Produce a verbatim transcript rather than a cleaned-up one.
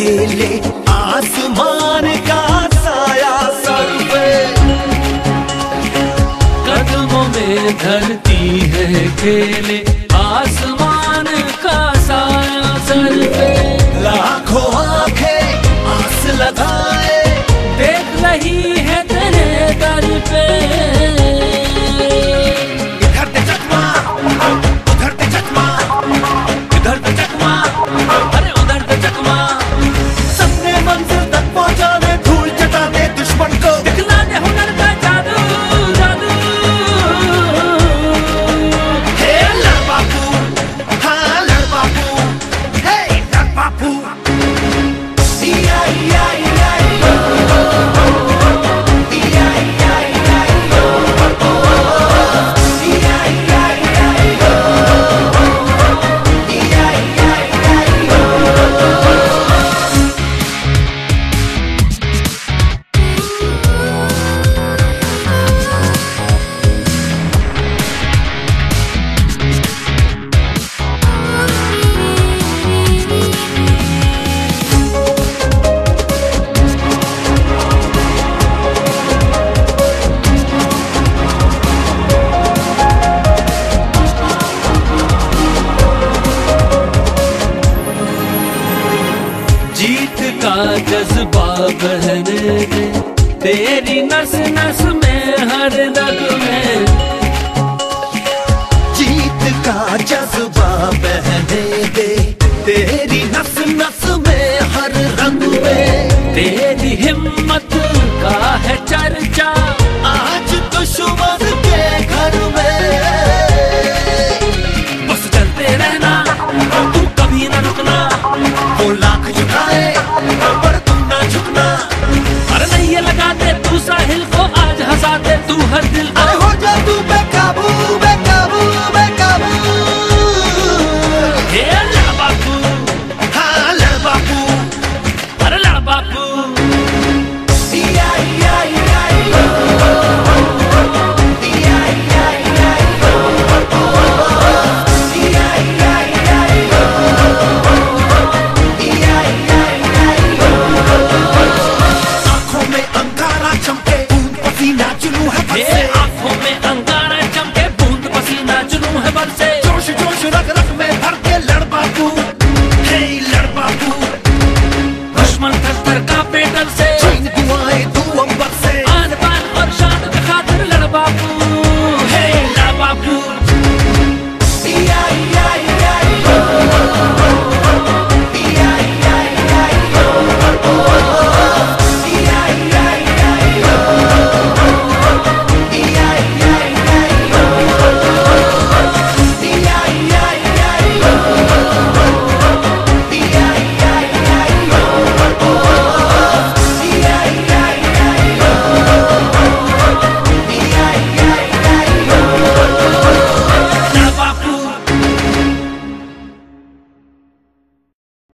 खेले आसमान का साया सर पे, कदमों में धरती है खेले आसमान का साया सर पे। लाखों आंखें आस लगाए देख रही है तेरे दर पे। इधर ते चकमा उधर ते चकमा, इधर ते चकमा अरे उधर ते चकमा, सबने मंजिल तक पहुंचा दे, धूल चटा दे दुश्मन को, दिखला दे हुनर का जादू जादू। हे लड़ बापू, हाँ लड़ बापू, हे लड़ बापू। या या या जीत का जज्बा बहने दे तेरी नस नस में हर रग में। जीत का जज्बा बहने